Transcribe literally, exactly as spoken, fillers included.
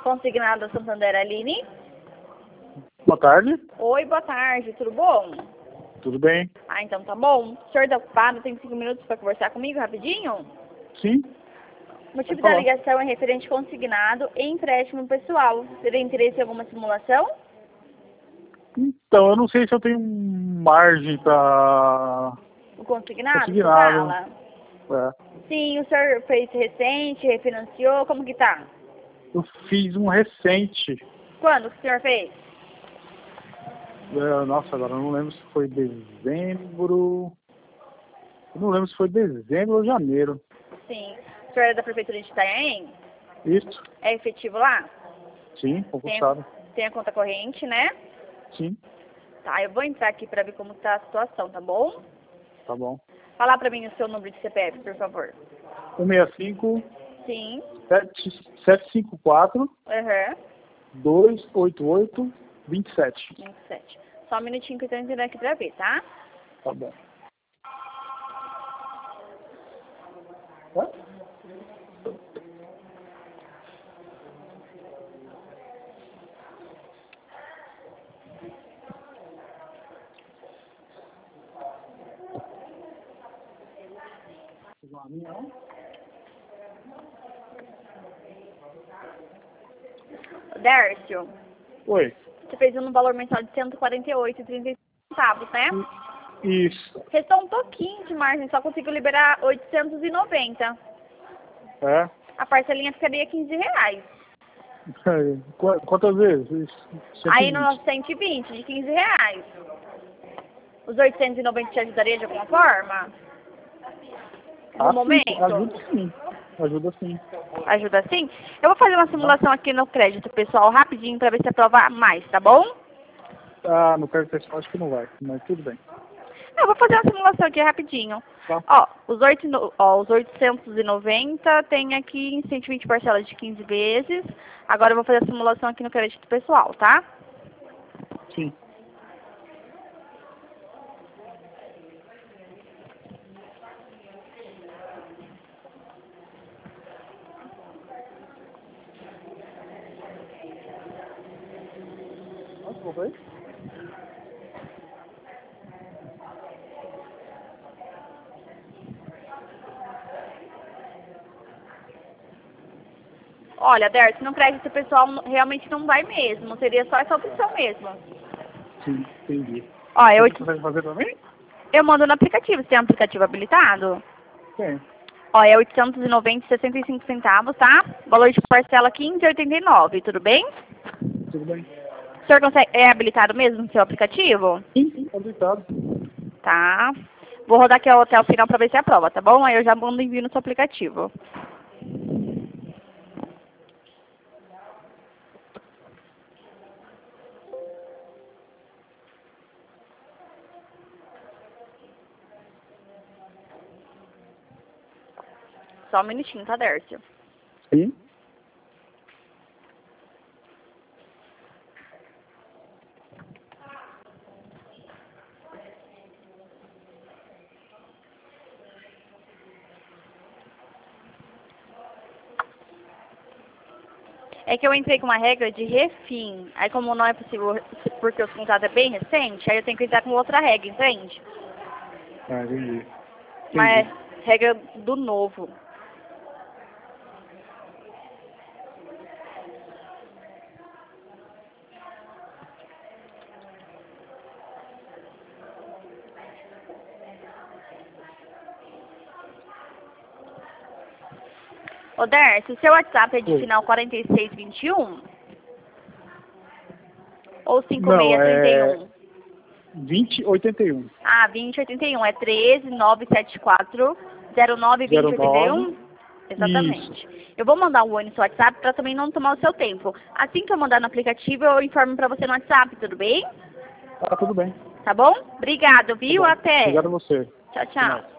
Consignado Santander, Aline. Boa tarde. Oi, boa tarde, tudo bom? Tudo bem? Ah, então tá bom. O senhor tá ocupado? Tem cinco minutos para conversar comigo rapidinho? Sim. O motivo da ligação é referente consignado e empréstimo pessoal. Você tem interesse em alguma simulação? Então, eu não sei se eu tenho margem para... O consignado, Consignado. você fala? É. Sim, o senhor fez recente, refinanciou, como que tá? Eu fiz um recente. Quando que o senhor fez? É, nossa, agora eu não lembro se foi dezembro... Eu não lembro se foi dezembro ou janeiro. Sim. O senhor é da Prefeitura de Itanhaém? Isso? É efetivo lá? Sim, concursado. Tem, tem a conta corrente, né? Sim. Tá, eu vou entrar aqui para ver como tá a situação, tá bom? Tá bom. Falar para mim o seu número de C P F, por favor. um seis cinco, Sim. sete cinco quatro, Aham. dois oito oito, dois sete. vinte e sete. Só um minutinho que eu tô entrando aqui pra ver, tá? Tá bom. Hã? Dércio, Oi. você fez um valor mensal de cento e quarenta e oito reais e trinta e cinco centavos, né? Isso. Restou um pouquinho de margem, só consigo liberar oitocentos e noventa. É? A parcelinha ficaria quinze reais. Qu- Quantas vezes? Aí cento e vinte. no cento e vinte, de quinze reais. Os oitocentos e noventa te ajudaria de alguma forma? No Ah, sim, momento? ajuda sim. Ajuda sim. Ajuda sim? Eu vou fazer uma simulação aqui no crédito, pessoal, rapidinho, pra ver se aprova mais, tá bom? Ah, no cargo pessoal acho que não vai, mas tudo bem. Eu vou fazer uma simulação aqui rapidinho. Tá. Ó, os, oito, no- ó, os oitocentos e noventa tem aqui cento e vinte parcelas de quinze vezes. Agora eu vou fazer a simulação aqui no crédito pessoal, tá? Sim. Ah, tudo bem? Olha, Dercy, no crédito pessoal n- realmente não vai mesmo. Seria só essa opção mesmo. Sim, entendi. Ó, eu, Você consegue fazer pra mim? eu mando no aplicativo. Você tem um aplicativo habilitado? Tem. Ó, é oitocentos e noventa e sessenta e cinco centavos, tá? Valor de parcela quinze e oitenta e nove, tudo bem? Tudo bem. O senhor consegue, é habilitado mesmo no seu aplicativo? Sim, sim, habilitado. Tá. Vou rodar aqui até o final pra ver se aprova, tá bom? Aí eu já mando envio no seu aplicativo. Só um minutinho, tá, Dércio? Sim. É que eu entrei com uma regra de refim. Aí como não é possível, porque o contrato é bem recente, aí eu tenho que entrar com outra regra, entende? Ah, entendi. Mas Entendi. é regra do novo. Ô, Dércio, seu WhatsApp é de Oi. final quarenta e seis vinte e um? Ou cinco Não, seis trinta e é um? vinte oitenta e um. Ah, vinte oitenta e um. É treze nove sete quatro zero nove vinte oitenta e um? Exatamente. Eu vou mandar um oi no seu WhatsApp para também não tomar o seu tempo. Assim que eu mandar no aplicativo, eu informo para você no WhatsApp, tudo bem? Tá tudo bem. Tá bom? Obrigado, Tá viu? bom. Até. Obrigado a você. Tchau, Até mais. tchau.